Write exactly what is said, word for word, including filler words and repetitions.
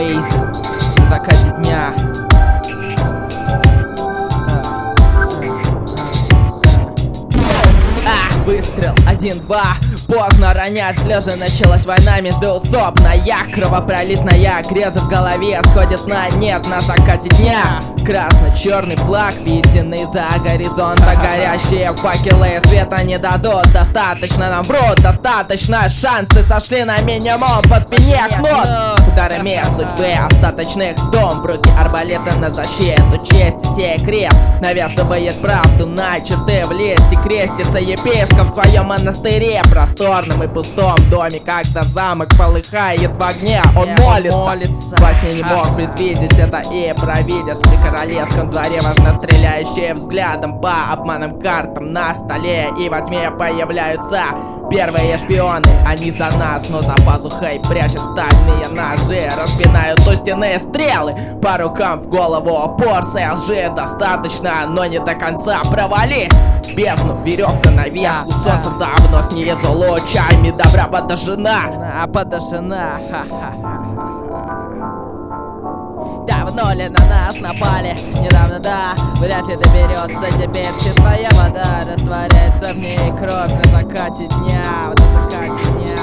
Лейзи на закате дня. А, выстрел, один-два. Поздно ронять слезы, началась война междуусобная. Кровопролитная греза в голове сходит на нет на закате дня. Красно-черный флаг, виденный за горизонта. Горящие факелы света не дадут. Достаточно нам врут, достаточно. Шансы сошли на минимум, по спине кнут. Ударами судьбы остаточных дом. В руки арбалета на защиту чести сей крест навязывает правду на черты влезть. И крестится епископ в своем монастыре, просторном и пустом доме. Когда замок полыхает в огне, он молится, молится. Во сне не мог предвидеть это и провидец при королевском дворе, важно стреляющие взглядом по обманным картам на столе. И во тьме появляются первые шпионы. Они за нас, но за пазухой прячут стальные ножи. Распинают у стены стрелы, по рукам в голову порция лжи. Достаточно, но не до конца провалить бездну. Веревка наверх, у солнца давно снизу лучами добра подожжена. Подожжена, ха-ха-ха. Давно ли на нас напали? Недавно, да. Вряд ли доберется теперь чистая вода. Растворяется в ней кровь на закате дня. На закате дня.